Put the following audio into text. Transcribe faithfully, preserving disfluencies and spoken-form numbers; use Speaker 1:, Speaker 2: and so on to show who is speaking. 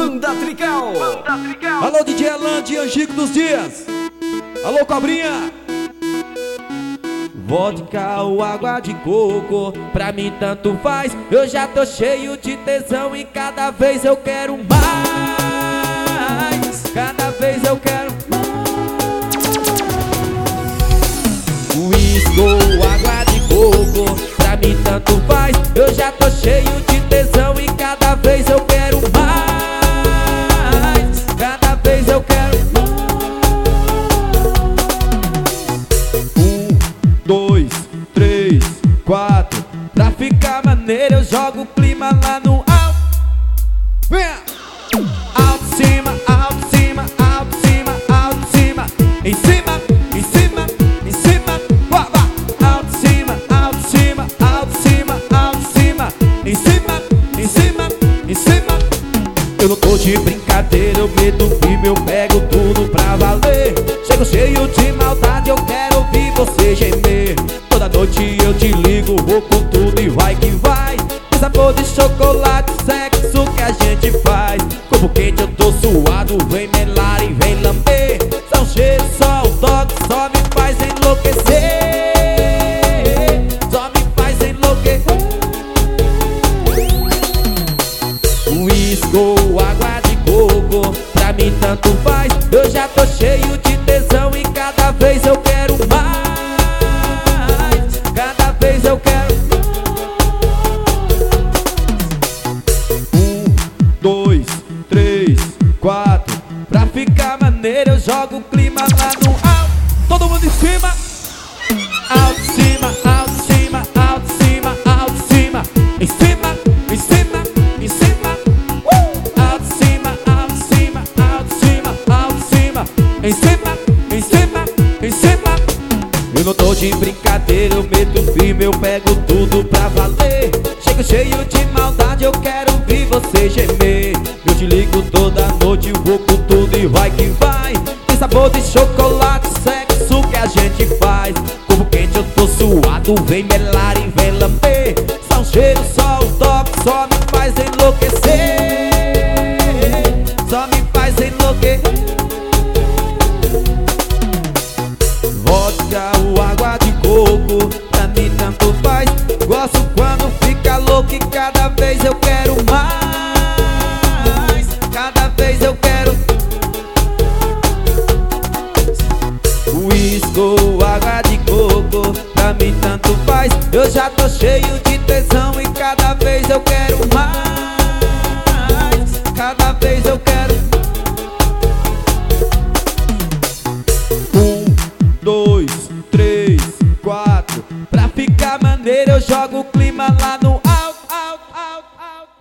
Speaker 1: Banda Trical. Banda Trical.
Speaker 2: Alô, D J Alan de Angico dos Dias. Alô, Cobrinha. Vodka ou água de coco, pra mim tanto faz. Eu já tô cheio de tesão e cada vez eu quero mais. Cada vez eu quero mais. Uísque ou água de coco, pra mim tanto faz. Eu já tô cheio de tesão e cada vez eu quero mais. Cada vez eu quero mais. Um, dois, três, quatro. Pra ficar maneiro eu jogo o clima lá no alto. Venha! Alto, cima, alto, cima, alto, cima, alto, cima. Em cima, em cima, em cima. Vá, vá. Alto, cima, alto, cima, alto, cima, alto, cima. Em cima, em cima, em cima. Eu não tô de brincadeira, eu meto firme, eu pego tudo pra valer. Chego cheio de maldade, eu quero ouvir você gemer. Toda noite eu te ligo, vou com tudo e vai que vai. Que sabor de chocolate, sexo que a gente faz. Corpo quente, eu tô suado, vem melar e vem lamber. São cheiros, só o toque, só me faz enlouquecer. Só me faz enlouquecer. Uísque ou água de coco, pra mim tanto faz. Eu já tô cheio de tesão e cada vez eu quero mais. Cada vez eu quero mais. Um, dois, três, quatro. Pra ficar maneiro eu jogo o clima lá no alto. Todo mundo em cima. Alto, cima, alto, cima, alto, cima, alto, cima. Em cima, em cima, em cima. Alto, cima, alto, cima, alto, cima, alto, cima. Em cima, em cima, em cima. Eu não tô de brincadeira, eu meto firme, eu pego tudo pra valer. Chego cheio de maldade, eu quero ouvir você gemer. Eu te ligo toda noite, vou com tudo e vai que vai. Tem sabor de chocolate, sexo que a gente faz. Corpo quente, eu tô suado, vem melar e vem lamber. Só um cheiro, só o toque, só me faz enlouquecer. Só me faz enlouquecer. Vodka ou água de coco, pra mim tanto faz. Gosto quando fica louco e cada vez eu quero mais. Cada vez eu quero. Uísque ou água de coco, pra mim tanto faz. Eu já tô cheio de tesão e cada vez eu quero mais. Cada vez eu quero. Um, dois, três, quatro. Pra ficar maneiro eu jogo o clima lá no alto, alto, alto, alto.